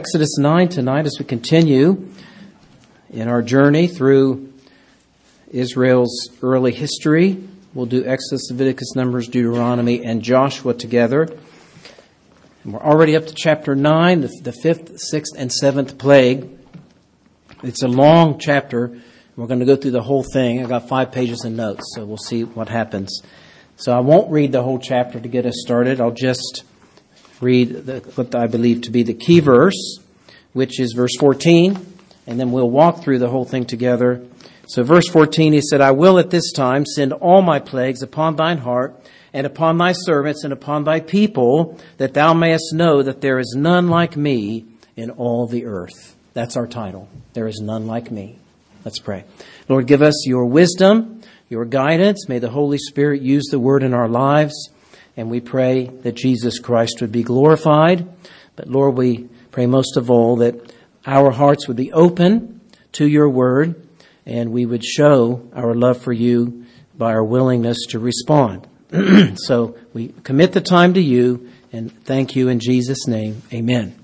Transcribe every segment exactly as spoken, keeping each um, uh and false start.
Exodus nine tonight as we continue in our journey through Israel's early history. We'll do Exodus, Leviticus, Numbers, Deuteronomy, and Joshua together. And we're already up to chapter nine, the, the fifth, sixth, and seventh plague. It's a long chapter. We're going to go through the whole thing. I've got five pages of notes, so we'll see what happens. So I won't read the whole chapter to get us started. I'll just read the, what I believe to be the key verse, which is verse fourteen, and then we'll walk through the whole thing together. So verse fourteen, he said, I will at this time send all my plagues upon thine heart, and upon thy servants, and upon thy people, that thou mayest know that there is none like me in all the earth. That's our title. There is none like me. Let's pray. Lord, give us your wisdom, your guidance. May the Holy Spirit use the word in our lives. And we pray that Jesus Christ would be glorified. But Lord, we pray most of all that our hearts would be open to your word, and we would show our love for you by our willingness to respond. So we commit the time to you, and thank you in Jesus' name. Amen.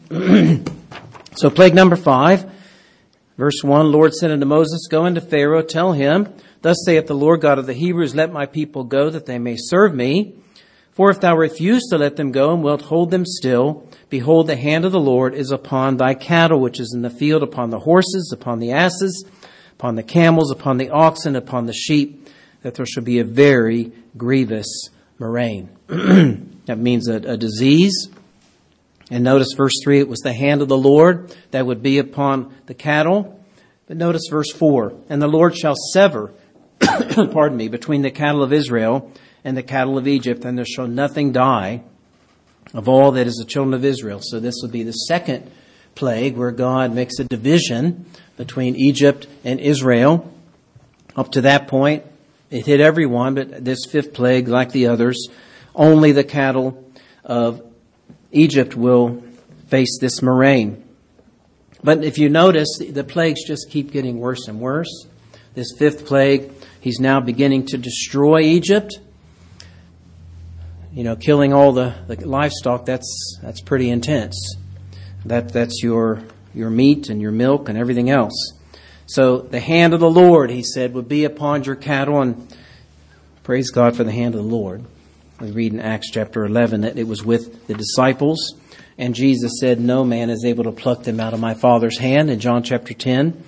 So plague number five, verse one, Lord said unto Moses, Go unto Pharaoh, tell him, Thus saith the Lord God of the Hebrews, Let my people go, that they may serve me. For if thou refuse to let them go, and wilt hold them still, behold, the hand of the Lord is upon thy cattle, which is in the field, upon the horses, upon the asses, upon the camels, upon the oxen, upon the sheep, that there shall be a very grievous murrain. That means a, a disease. And notice verse three, it was the hand of the Lord that would be upon the cattle. But notice verse four, and the Lord shall sever, pardon me, between the cattle of Israel and the cattle of Egypt, and there shall nothing die of all that is the children of Israel. So this will be the second plague where God makes a division between Egypt and Israel. Up to that point, it hit everyone, but this fifth plague, like the others, only the cattle of Egypt will face this murrain. But if you notice, the plagues just keep getting worse and worse. This fifth plague, he's now beginning to destroy Egypt. You know, killing all the, the livestock, that's that's pretty intense. That that's your your meat and your milk and everything else. So the hand of the Lord, he said, would be upon your cattle, and praise God for the hand of the Lord. We read in Acts chapter eleven that it was with the disciples, and Jesus said, No man is able to pluck them out of my Father's hand, in John chapter ten.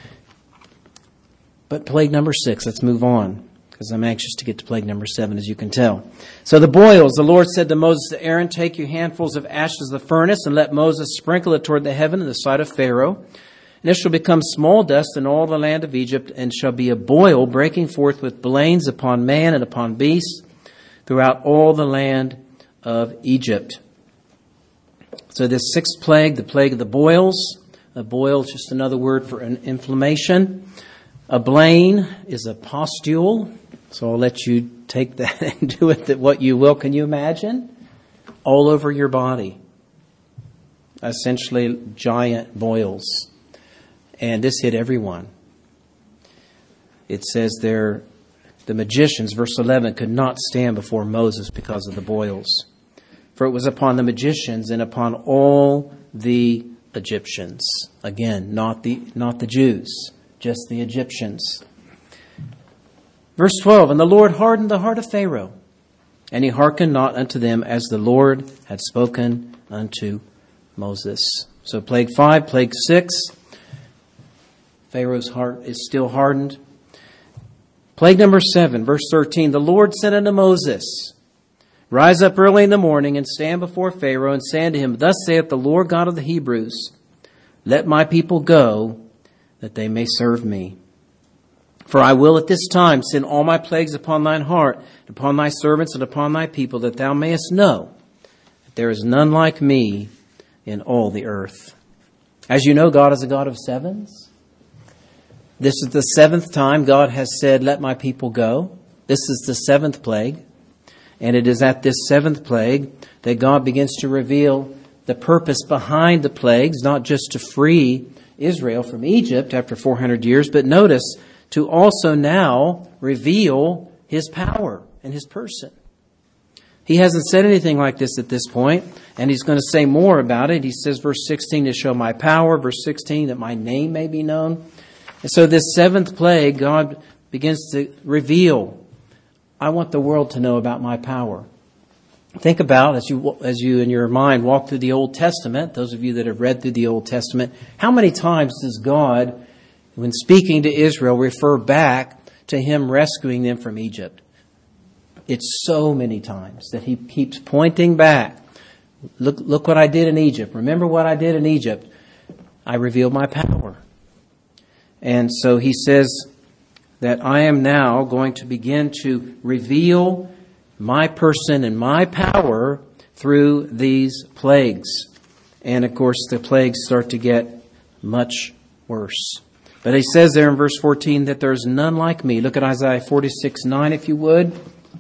But plague number six, let's move on, because I'm anxious to get to plague number seven, as you can tell. So the boils, the Lord said to Moses to Aaron, Take you handfuls of ashes of the furnace, and let Moses sprinkle it toward the heaven in the sight of Pharaoh. And it shall become small dust in all the land of Egypt, and shall be a boil breaking forth with blains upon man and upon beast throughout all the land of Egypt. So this sixth plague, the plague of the boils. A boil is just another word for an inflammation. A blain is a pustule. So I'll let you take that and do with it what you will. Can you imagine? All over your body. Essentially giant boils. And this hit everyone. It says there, the magicians, verse eleven, could not stand before Moses because of the boils. For it was upon the magicians and upon all the Egyptians. Again, not the not the Jews, just the Egyptians. Verse twelve, And the Lord hardened the heart of Pharaoh, and he hearkened not unto them as the Lord had spoken unto Moses. So plague five, plague six, Pharaoh's heart is still hardened. Plague number seven, verse thirteen, The Lord said unto Moses, Rise up early in the morning, and stand before Pharaoh, and say unto him, Thus saith the Lord God of the Hebrews, Let my people go, that they may serve me. For I will at this time send all my plagues upon thine heart, and upon thy servants, and upon thy people, that thou mayest know that there is none like me in all the earth. As you know, God is a God of sevens. This is the seventh time God has said, Let my people go. This is the seventh plague. And it is at this seventh plague that God begins to reveal the purpose behind the plagues, not just to free Israel from Egypt after four hundred years, but notice, to also now reveal his power and his person. He hasn't said anything like this at this point, and he's going to say more about it. He says, verse sixteen, to show my power. Verse sixteen, that my name may be known. And so this seventh plague, God begins to reveal, I want the world to know about my power. Think about, as you as you in your mind walk through the Old Testament, those of you that have read through the Old Testament, how many times does God, when speaking to Israel, refer back to Him rescuing them from Egypt? It's so many times that He keeps pointing back. Look, look what I did in Egypt. Remember what I did in Egypt. I revealed my power. And so He says that I am now going to begin to reveal my person and my power through these plagues. And of course, the plagues start to get much worse. But He says there in verse fourteen that there's none like me. Look at Isaiah forty-six nine, if you would.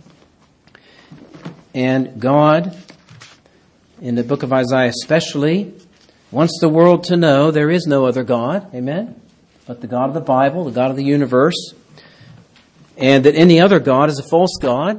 And God, in the book of Isaiah especially, wants the world to know there is no other God. Amen? But the God of the Bible, the God of the universe. And that any other God is a false God.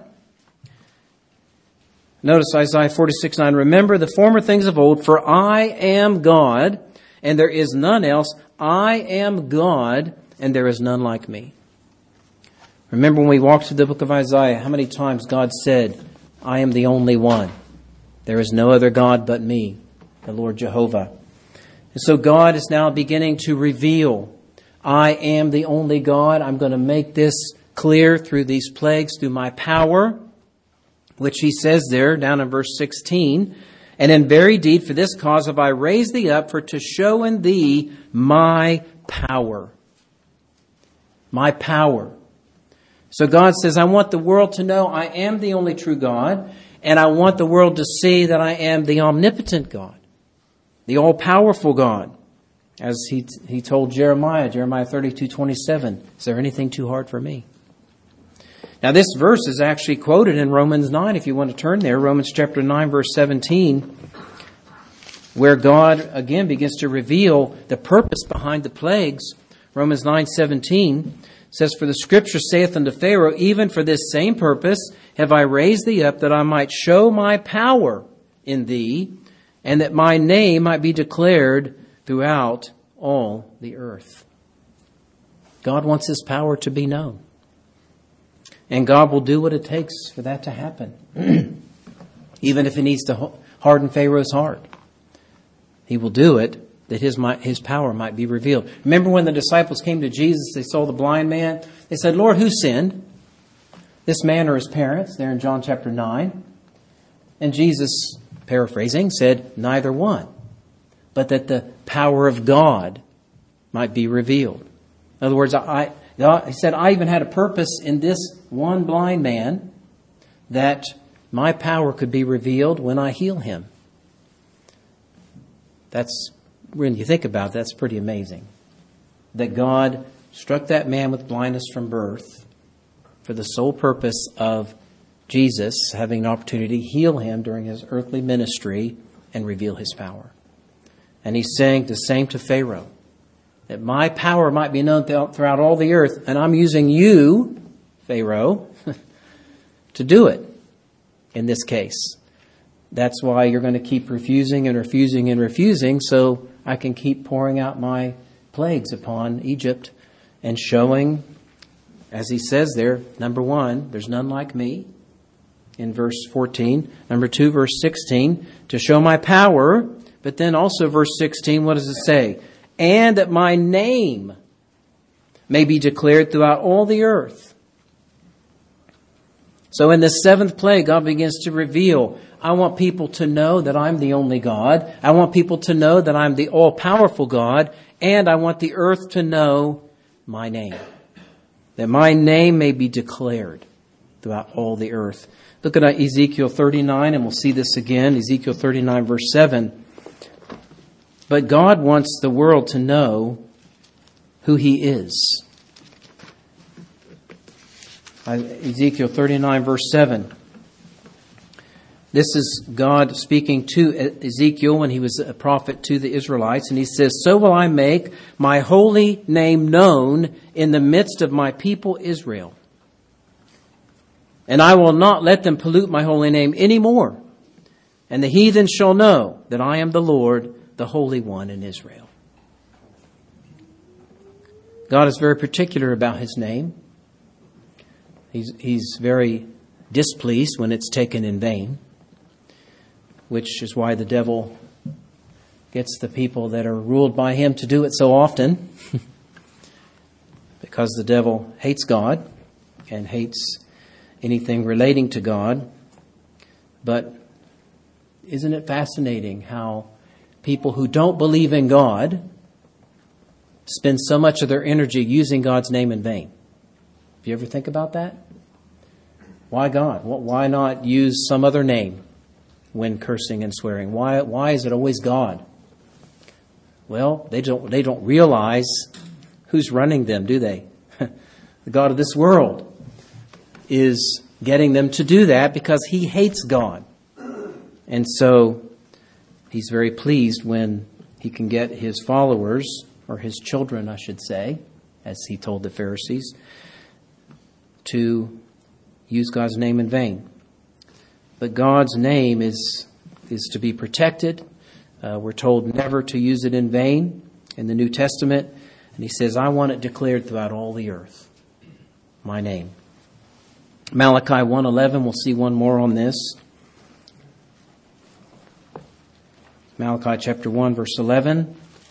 Notice Isaiah forty-six nine. Remember the former things of old, for I am God, and there is none else. I am God, and there is none like me. Remember when we walked through the book of Isaiah, how many times God said, I am the only one. There is no other God but me, the Lord Jehovah. And so God is now beginning to reveal, I am the only God. I'm going to make this clear through these plagues, through my power, which He says there down in verse sixteen. And in very deed, for this cause have I raised thee up, for to show in thee my power. My power. So God says, I want the world to know I am the only true God, and I want the world to see that I am the omnipotent God, the all-powerful God. As he he told Jeremiah, Jeremiah thirty-two twenty-seven, is there anything too hard for me? Now this verse is actually quoted in Romans nine, if you want to turn there, Romans chapter nine, verse seventeen, where God again begins to reveal the purpose behind the plagues. Romans nine seventeen says, for the scripture saith unto Pharaoh, even for this same purpose have I raised thee up, that I might show my power in thee, and that my name might be declared throughout all the earth. God wants His power to be known. And God will do what it takes for that to happen. Even if it needs to harden Pharaoh's heart. He will do it that his, his power might be revealed. Remember when the disciples came to Jesus, they saw the blind man. They said, Lord, who sinned? This man or his parents? There in John chapter nine. And Jesus, paraphrasing, said, neither one. But that the power of God might be revealed. In other words, I, I, he said, I even had a purpose in this one blind man, that my power could be revealed when I heal him. That's, when you think about it, that's pretty amazing. That God struck that man with blindness from birth for the sole purpose of Jesus having an opportunity to heal him during His earthly ministry and reveal His power. And He's saying the same to Pharaoh, that my power might be known throughout all the earth, and I'm using you, Pharaoh, to do it in this case. That's why you're going to keep refusing and refusing and refusing, so I can keep pouring out my plagues upon Egypt and showing, as He says there, number one, there's none like me, in verse fourteen. Number two, verse sixteen, to show my power. But then also verse sixteen, what does it say? And that my name may be declared throughout all the earth. So in the seventh plague, God begins to reveal, I want people to know that I'm the only God. I want people to know that I'm the all-powerful God. And I want the earth to know my name. That my name may be declared throughout all the earth. Look at Ezekiel thirty-nine, and we'll see this again. Ezekiel thirty-nine, verse seven. But God wants the world to know who He is. Ezekiel thirty-nine, verse seven. This is God speaking to Ezekiel when he was a prophet to the Israelites. And He says, so will I make my holy name known in the midst of my people Israel. And I will not let them pollute my holy name any more. And the heathen shall know that I am the Lord, the Holy One in Israel. God is very particular about his name. He's, he's very displeased when it's taken in vain, which is why the devil gets the people that are ruled by him to do it so often. Because the devil hates God and hates anything relating to God. But isn't it fascinating how people who don't believe in God spend so much of their energy using God's name in vain? Do you ever think about that? Why God? Why not use some other name when cursing and swearing? Why, why is it always God? Well, they don't, they don't realize who's running them, do they? The God of this world is getting them to do that because he hates God. And so he's very pleased when he can get his followers, or his children, I should say, as he told the Pharisees, to use God's name in vain. But God's name is, is to be protected. Uh, we're told never to use it in vain in the New Testament. And he says, I want it declared throughout all the earth, my name. Malachi one eleven, we'll see one more on this. Malachi chapter one, verse eleven.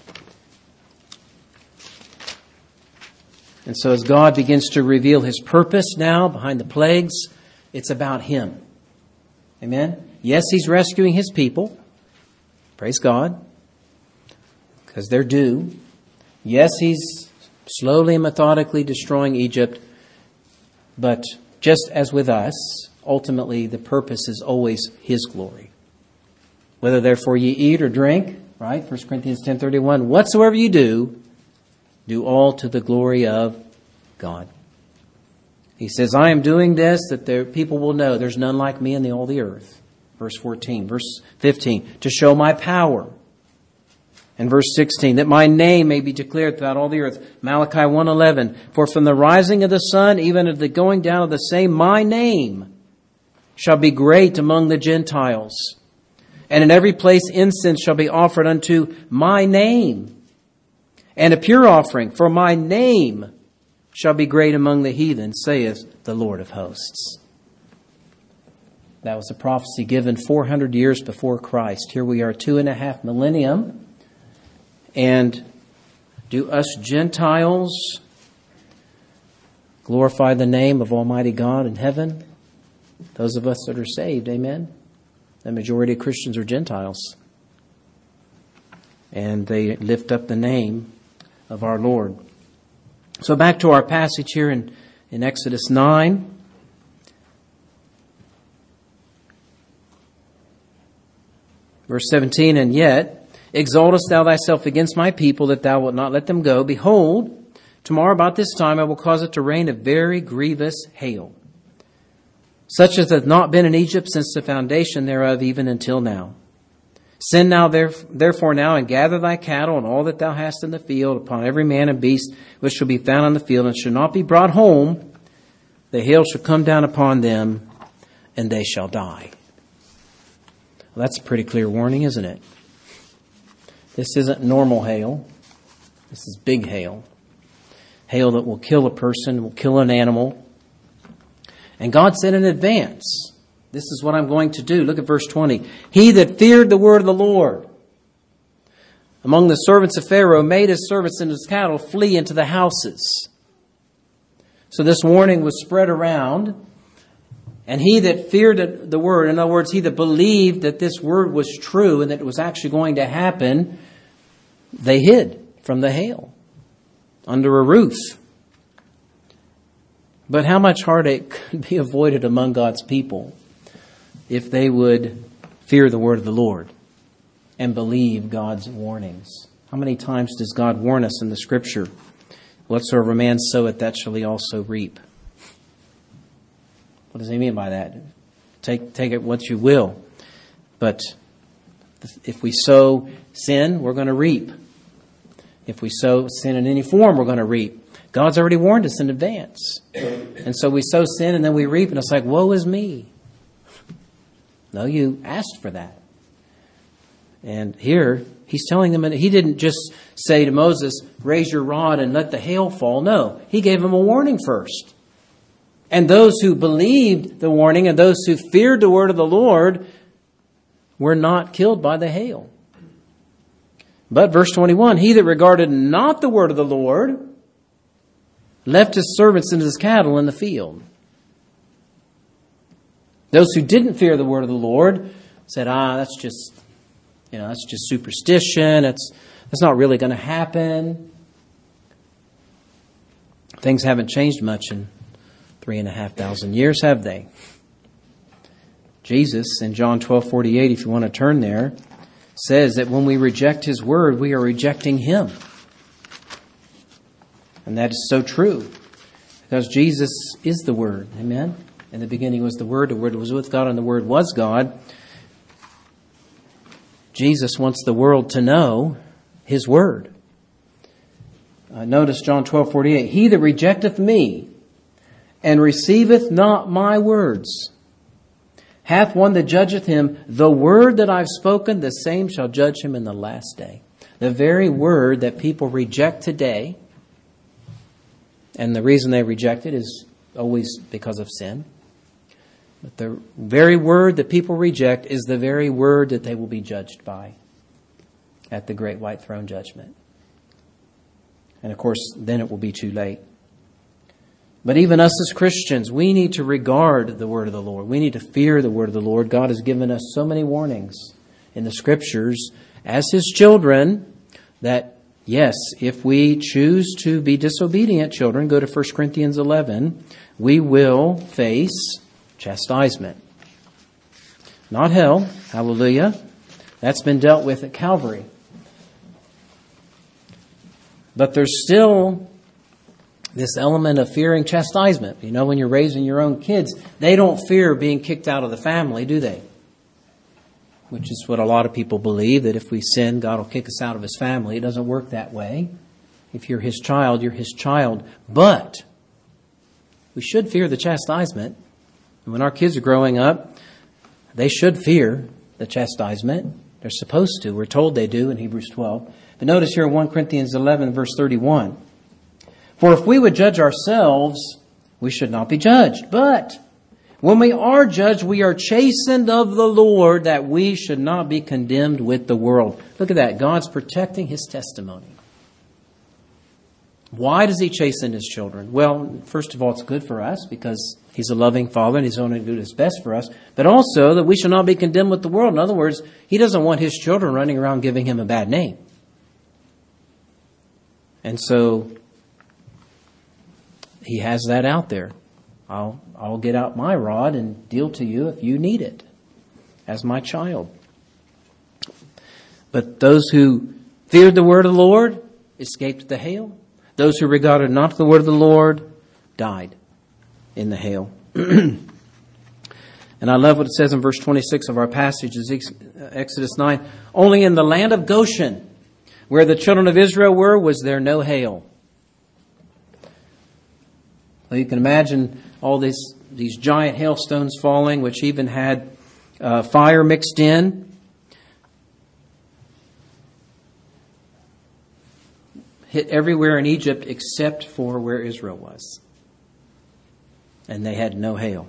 And so as God begins to reveal his purpose now behind the plagues, it's about him. Amen? Yes, he's rescuing his people. Praise God. Because they're due. Yes, he's slowly and methodically destroying Egypt. But just as with us, ultimately the purpose is always his glory. Whether therefore ye eat or drink, right? First Corinthians ten thirty-one, whatsoever you do, do all to the glory of God. He says, I am doing this that there, people will know there's none like me in the, all the earth. Verse fourteen. Verse fifteen, to show my power. And verse sixteen, that my name may be declared throughout all the earth. Malachi one eleven, for from the rising of the sun, even at the going down of the same, my name shall be great among the Gentiles. And in every place incense shall be offered unto my name. And a pure offering for my name shall be great among the heathen, saith the Lord of hosts. That was a prophecy given four hundred years before Christ. Here we are two and a half millennium. And do us Gentiles glorify the name of Almighty God in heaven? Those of us that are saved, amen? The majority of Christians are Gentiles. And they lift up the name of our Lord. So back to our passage here in, in Exodus nine. Verse seventeen, and yet exaltest thou thyself against my people, that thou wilt not let them go. Behold, tomorrow about this time I will cause it to rain a very grievous hail, such as hath not been in Egypt since the foundation thereof, even until now. Send now therefore now, and gather thy cattle and all that thou hast in the field, upon every man and beast which shall be found on the field, and shall not be brought home. The hail shall come down upon them, and they shall die. Well, that's a pretty clear warning, isn't it? This isn't normal hail. This is big hail. Hail that will kill a person, will kill an animal. And God said in advance, this is what I'm going to do. Look at verse twenty. He that feared the word of the Lord among the servants of Pharaoh made his servants and his cattle flee into the houses. So this warning was spread around. And he that feared the word, in other words, he that believed that this word was true and that it was actually going to happen, they hid from the hail under a roof. But how much heartache could be avoided among God's people if they would fear the word of the Lord and believe God's warnings? How many times does God warn us in the Scripture? Whatsoever a man soweth, that shall he also reap. What does he mean by that? Take take it what you will. But if we sow sin, we're going to reap. If we sow sin in any form, we're going to reap. God's already warned us in advance. And so we sow sin and then we reap, and it's like, woe is me. No, you asked for that. And here, he's telling them, he didn't just say to Moses, raise your rod and let the hail fall. No, he gave them a warning first. And those who believed the warning and those who feared the word of the Lord were not killed by the hail. But verse twenty-one, he that regarded not the word of the Lord left his servants and his cattle in the field. Those who didn't fear the word of the Lord said, ah, that's just, you know, that's just superstition. It's, that's not really going to happen. Things haven't changed much in three and a half thousand years, have they? Jesus in John twelve forty-eight, if you want to turn there, says that when we reject his word, we are rejecting him. And that is so true. Because Jesus is the Word. Amen? In the beginning was the Word. The Word was with God and the Word was God. Jesus wants the world to know his Word. Uh, notice John twelve forty-eight. He that rejecteth me and receiveth not my words hath one that judgeth him. The word that I've spoken, the same shall judge him in the last day. The very word that people reject today, and the reason they reject it is always because of sin. But the very word that people reject is the very word that they will be judged by at the great white throne judgment. And of course, then it will be too late. But even us as Christians, we need to regard the word of the Lord. We need to fear the word of the Lord. God has given us so many warnings in the Scriptures as his children that, yes, if we choose to be disobedient children, go to First Corinthians eleven, we will face chastisement. Not hell. Hallelujah. That's been dealt with at Calvary. But there's still this element of fearing chastisement. You know, when you're raising your own kids, they don't fear being kicked out of the family, do they? Which is what a lot of people believe, that if we sin, God will kick us out of his family. It doesn't work that way. If you're his child, you're his child. But we should fear the chastisement. And when our kids are growing up, they should fear the chastisement. They're supposed to. We're told they do in Hebrews twelve. But notice here in First Corinthians eleven, verse thirty-one. For if we would judge ourselves, we should not be judged. But when we are judged, we are chastened of the Lord, that we should not be condemned with the world. Look at that. God's protecting his testimony. Why does he chasten his children? Well, first of all, it's good for us because he's a loving father and he's only doing his best for us. But also that we should not be condemned with the world. In other words, he doesn't want his children running around giving him a bad name. And so he has that out there. I'll I'll get out my rod and deal to you if you need it as my child. But those who feared the word of the Lord escaped the hail. Those who regarded not the word of the Lord died in the hail. And I love what it says in verse twenty-six of our passage, Exodus nine. Only in the land of Goshen, where the children of Israel were, was there no hail. Well, you can imagine all these, these giant hailstones falling, which even had uh, fire mixed in. Hit everywhere in Egypt except for where Israel was. And they had no hail.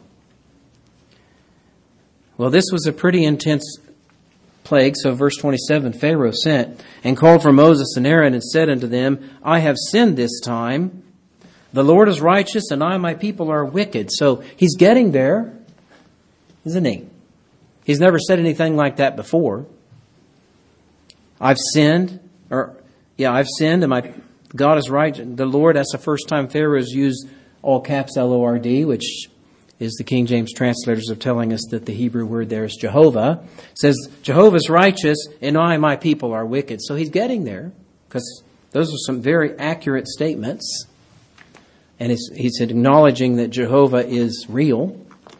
Well, this was a pretty intense plague. So verse twenty-seven, Pharaoh sent and called for Moses and Aaron and said unto them, I have sinned this time. The Lord is righteous, and I and my people are wicked. So he's getting there, isn't he? He's never said anything like that before. I've sinned, or yeah, I've sinned, and my God is right. The Lord, that's the first time Pharaoh has used all caps L O R D, which is the King James translators of telling us that the Hebrew word there is Jehovah. It says, Jehovah is righteous, and I and my people are wicked. So he's getting there, because those are some very accurate statements. And he's, he's acknowledging that Jehovah is real.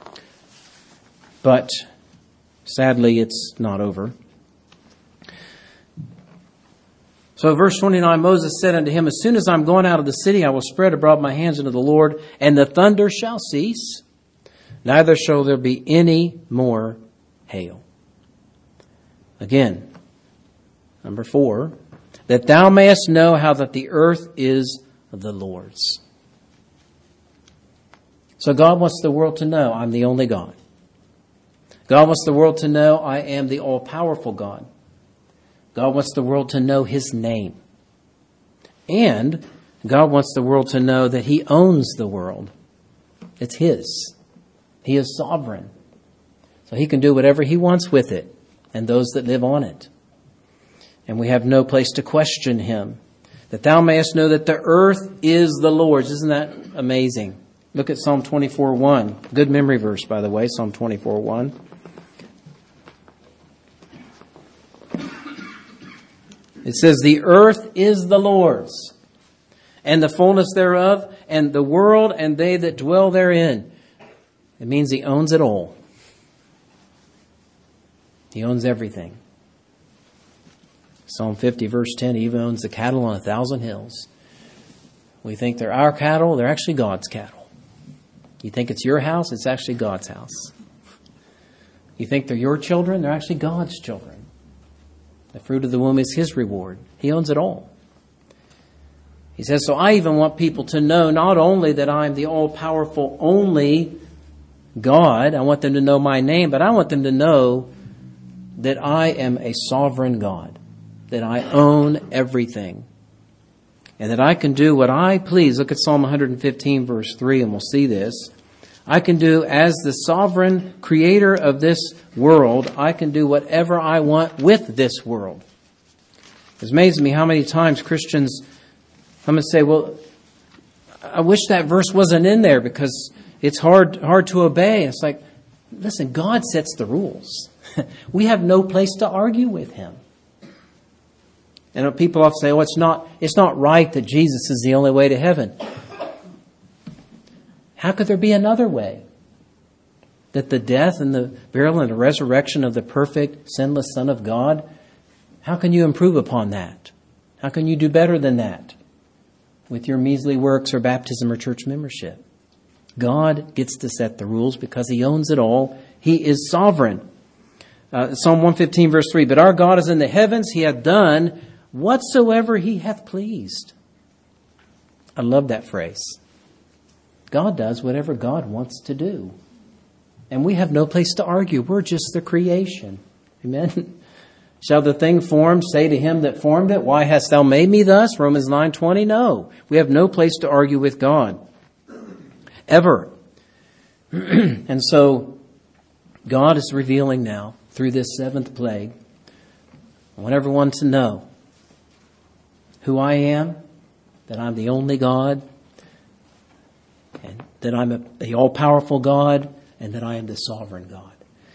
But sadly, it's not over. So verse twenty-nine, Moses said unto him, as soon as I'm gone out of the city, I will spread abroad my hands unto the Lord, and the thunder shall cease, neither shall there be any more hail. Again, number four, that thou mayest know how that the earth is the Lord's. So God wants the world to know I'm the only God. God wants the world to know I am the all-powerful God. God wants the world to know His name. And God wants the world to know that He owns the world. It's His. He is sovereign. So He can do whatever He wants with it and those that live on it. And we have no place to question Him. That thou mayest know that the earth is the Lord's. Isn't that amazing? Look at Psalm twenty-four one. Good memory verse, by the way, Psalm twenty-four one. It says, the earth is the Lord's, and the fullness thereof, and the world and they that dwell therein. It means He owns it all. He owns everything. Psalm fifty, verse ten, He even owns the cattle on a thousand hills. We think they're our cattle, they're actually God's cattle. You think it's your house, it's actually God's house. You think they're your children, they're actually God's children. The fruit of the womb is His reward. He owns it all. He says, so I even want people to know not only that I'm the all-powerful only God, I want them to know my name, but I want them to know that I am a sovereign God, that I own everything, and that I can do what I please. Look at Psalm one fifteen, verse three, and we'll see this. I can do, as the sovereign creator of this world, I can do whatever I want with this world. It amazes me how many times Christians come and say, well, I wish that verse wasn't in there because it's hard, hard to obey. It's like, listen, God sets the rules. We have no place to argue with Him. And people often say, oh, it's not, it's not right that Jesus is the only way to heaven. How could there be another way? That the death and the burial and the resurrection of the perfect, sinless Son of God, how can you improve upon that? How can you do better than that with your measly works or baptism or church membership? God gets to set the rules because He owns it all. He is sovereign. Uh, Psalm one fifteen, verse three, but our God is in the heavens. He hath done whatsoever He hath pleased. I love that phrase. God does whatever God wants to do. And we have no place to argue. We're just the creation. Amen. Shall the thing formed say to Him that formed it, why hast thou made me thus? Romans nine twenty. No. We have no place to argue with God. Ever. And so God is revealing now through this seventh plague. I want everyone to know who I am, that I'm the only God, and that I'm a, the all-powerful God, and that I am the sovereign God.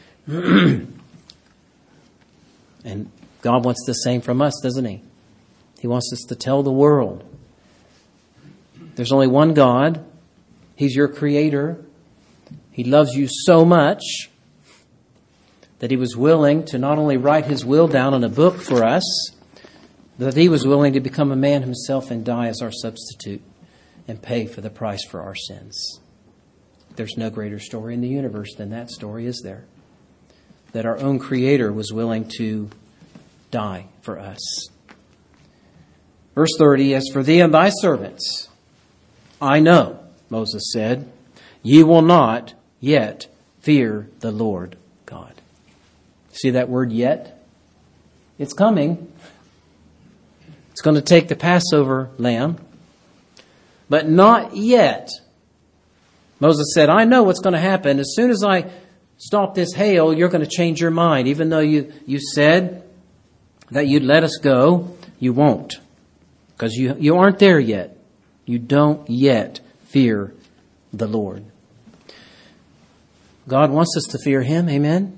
And God wants the same from us, doesn't He? He wants us to tell the world there's only one God. He's your creator. He loves you so much that He was willing to not only write His will down in a book for us, but that He was willing to become a man Himself and die as our substitute and pay for the price for our sins. There's no greater story in the universe than that story, is there? That our own Creator was willing to die for us. Verse thirty, as for thee and thy servants, I know, Moses said, ye will not yet fear the Lord God. See that word yet? It's coming. It's going to take the Passover lamb. But not yet. Moses said, I know what's going to happen. As soon as I stop this hail, you're going to change your mind. Even though you, you said that you'd let us go, you won't. Because you, you aren't there yet. You don't yet fear the Lord. God wants us to fear Him. Amen.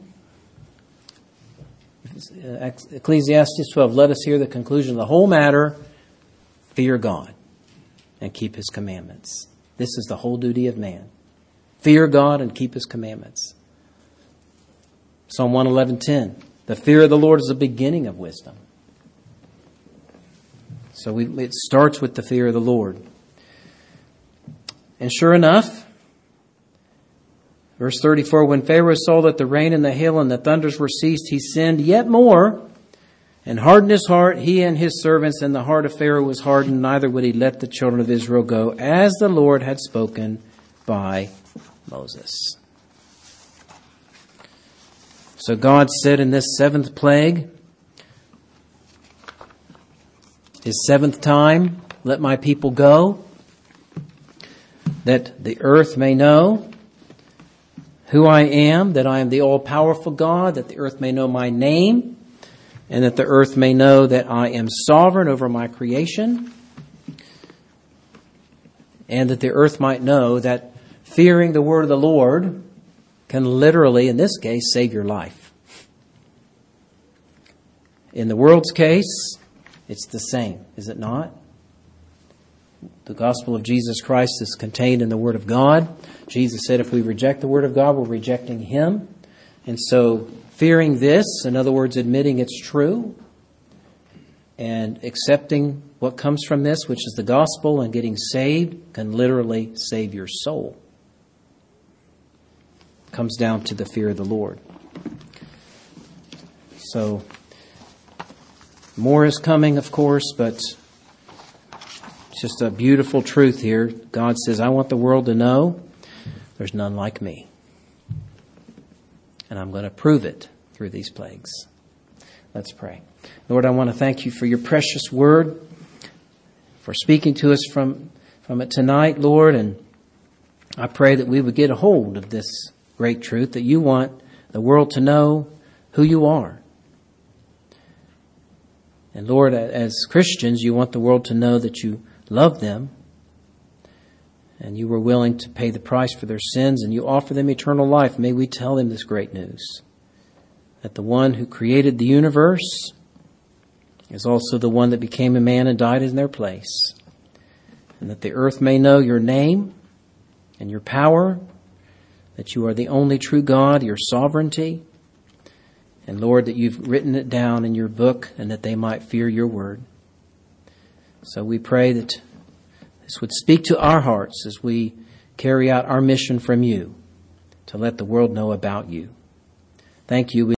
Ecclesiastes twelve, let us hear the conclusion of the whole matter. Fear God and keep His commandments. This is the whole duty of man. Fear God and keep His commandments. Psalm one eleven ten. The fear of the Lord is the beginning of wisdom. So we, it starts with the fear of the Lord. And sure enough, verse thirty-four, when Pharaoh saw that the rain and the hail and the thunders were ceased, he sinned yet more and hardened his heart, he and his servants, and the heart of Pharaoh was hardened, neither would he let the children of Israel go, as the Lord had spoken by Moses. So God said in this seventh plague, his seventh time, let my people go, that the earth may know who I am, that I am the all-powerful God, that the earth may know my name, and that the earth may know that I am sovereign over my creation, and that the earth might know that fearing the word of the Lord can literally, in this case, save your life. In the world's case, it's the same, is it not? The gospel of Jesus Christ is contained in the Word of God. Jesus said if we reject the Word of God, we're rejecting Him. And so fearing this, in other words, admitting it's true, and accepting what comes from this, which is the gospel, and getting saved, can literally save your soul. It comes down to the fear of the Lord. So more is coming, of course, but it's just a beautiful truth here. God says, I want the world to know there's none like me. And I'm going to prove it through these plagues. Let's pray. Lord, I want to thank you for your precious word, for speaking to us from, from it tonight, Lord. And I pray that we would get a hold of this great truth, that you want the world to know who you are. And Lord, as Christians, you want the world to know that you love them, and you were willing to pay the price for their sins, and you offer them eternal life. May we tell them this great news, that the one who created the universe is also the one that became a man and died in their place, and that the earth may know your name and your power, that you are the only true God, your sovereignty, and Lord, that you've written it down in your book, and that they might fear your word. So we pray that this would speak to our hearts as we carry out our mission from you, to let the world know about you. Thank you.